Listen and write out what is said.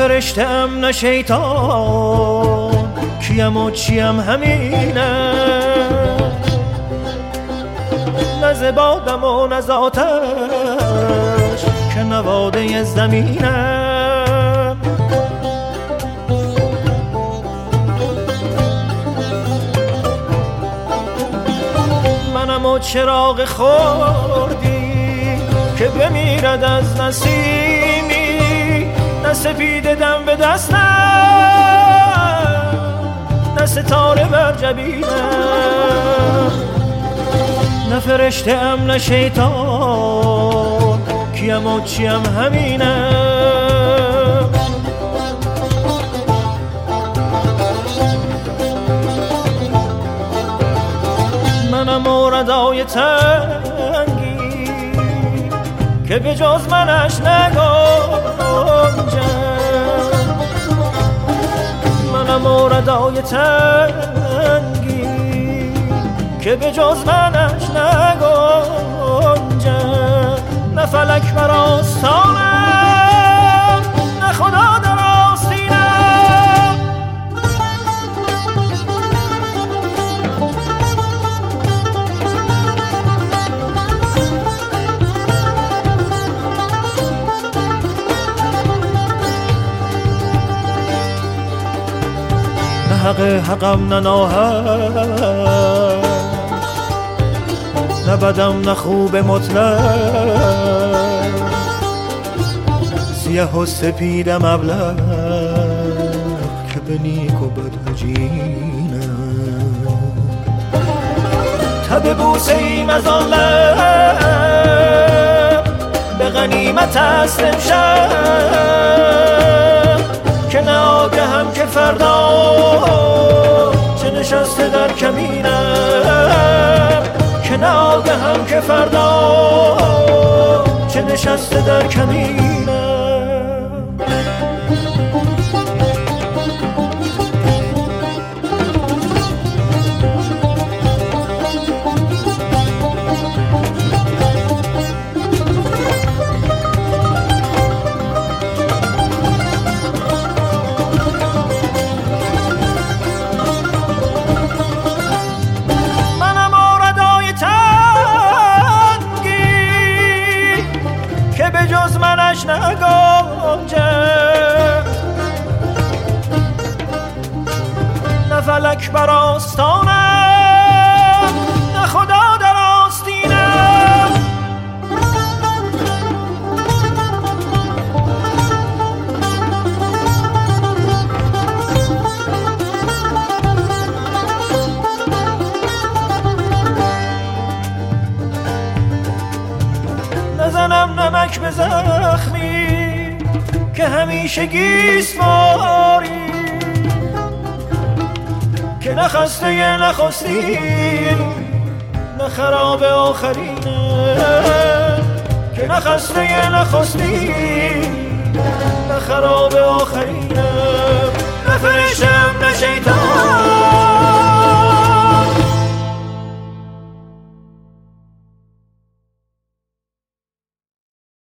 فرشتم نه شیطان، کیم و چیم همینه، نه ز بادم و نه ز آتش که نواده زمینم. منم و چراغ خوردی که بمیرد از نسیمی، نه سپیده دم به دستم، نه ستاره بر جبینم، نه فرشته ام نه شیطان، کیم و چیم همینم. منم و ردای تنگی که به جز منش نگنجم، منم و ردای تنگی که به جز منش نگنجم، نه فلک بر آستانم، نه خدا در آستینم. نه حق حقم نه ناحق، نه بدم نه خوب مطلق، سیه و سپیدم ابلق که به نیک و بد عجینم. تب بوسه ایم از آن لب به غنیمت است امشب، که نه آگهم که فردا چه نشسته در کمینم، که نه آگهم که فردا چه نشسته در کمینم. به جز منش نگنجم، نه فلک بر آستانم، نه خدا در آستینم. نزنم نمک به زخمی که همیشه گیسواری، که نخسته یه نخستی نه خراب آخرینه، که نخسته یه نخستی نه خراب آخرینه. نه فرشتم نه شیطان،